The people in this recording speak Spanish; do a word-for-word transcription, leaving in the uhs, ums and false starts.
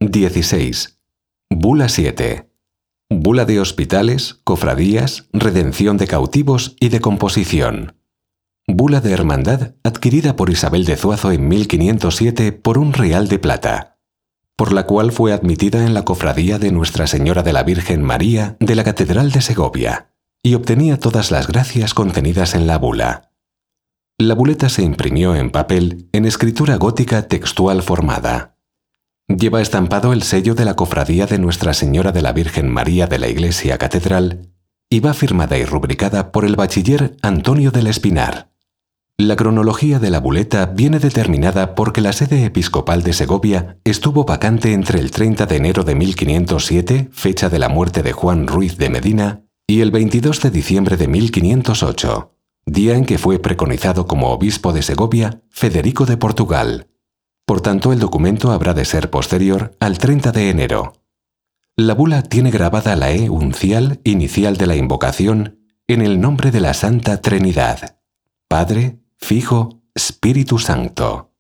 dieciséis. Bula siete. Bula de hospitales, cofradías, redención de cautivos y de composición. Bula de hermandad adquirida por Isabel de Zuazo en mil quinientos siete por un real de plata, por la cual fue admitida en la cofradía de Nuestra Señora de la Virgen María de la Catedral de Segovia, y obtenía todas las gracias contenidas en la bula. La buleta se imprimió en papel en escritura gótica textual formada. Lleva estampado el sello de la cofradía de Nuestra Señora de la Virgen María de la Iglesia Catedral y va firmada y rubricada por el bachiller Antonio del Espinar. La cronología de la buleta viene determinada porque la sede episcopal de Segovia estuvo vacante entre el treinta de enero de mil quinientos siete, fecha de la muerte de Juan Ruiz de Medina, y el veintidós de diciembre de mil quinientos ocho, día en que fue preconizado como obispo de Segovia Federico de Portugal. Por tanto, el documento habrá de ser posterior al treinta de enero. La bula tiene grabada la E uncial inicial de la invocación en el nombre de la Santa Trinidad, Padre, Fijo, Espíritu Santo.